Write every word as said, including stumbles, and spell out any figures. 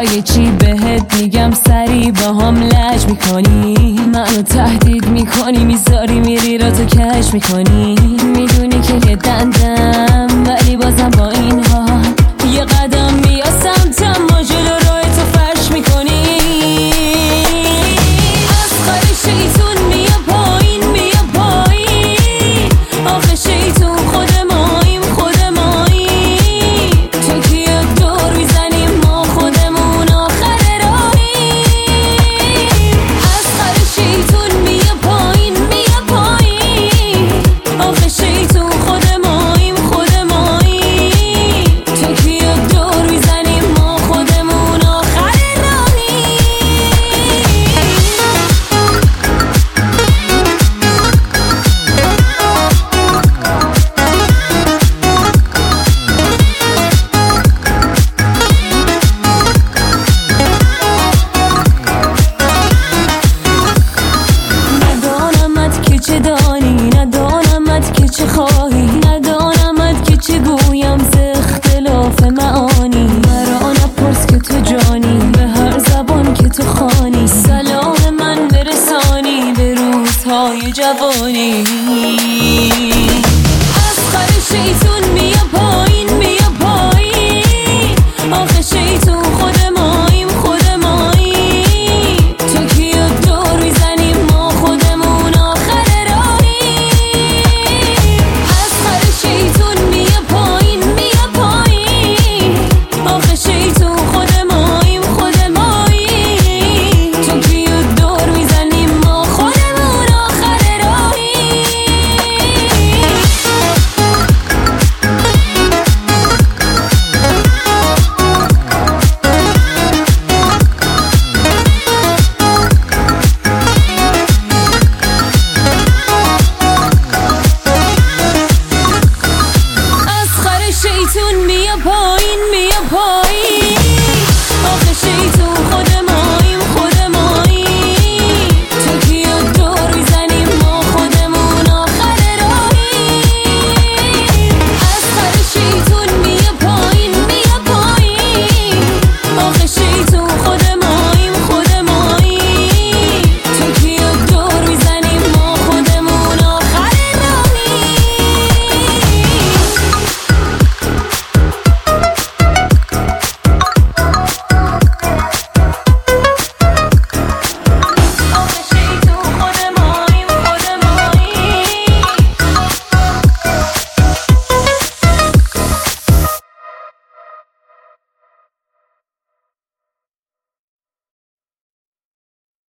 میخوای چی بهت میگم سری با هم لج میکنی، منو تهدید میکنی، میذاری میری را تو کش میکنی. میدونی که یه دندم ولی بازم با این حال یه قدم بیا سمتم، ما جلو راه تو فرش میکنی. از خر شیطون میا پایین میا پایین، آخه شیطون خود ماییم خود ماییم. تو کیا دور میزنیم ما خودمون آخر راهیم. از خر شیطون میا پایین میا پایین، آخه شیطون خود ماییم خود ماییم. تو کیا دور میزنیم ما خودمون آخر راهیم. ندانمت که چه دانی، ندانمت که چه خواهی، ندانمت که چه گویم ز اختلاف معانی. مرا نپرس که تو جانی، به هر زبان که تو خوانی سلام من برسانی به روزهای جوانی. از خر شیطون میا پایین میا پایین، آخه شیطون خود ماییم خود ماییم. تو کیا دور میزنیم ما خودمون آخر راهیم. از خر شیطون میا پایین میا پایین، آخه شیطون خود ماییم خود ماییم. تو کیا دور میزنیم ما خودمون آخر راهیم. از خر شیطون میا پایین میا پایین.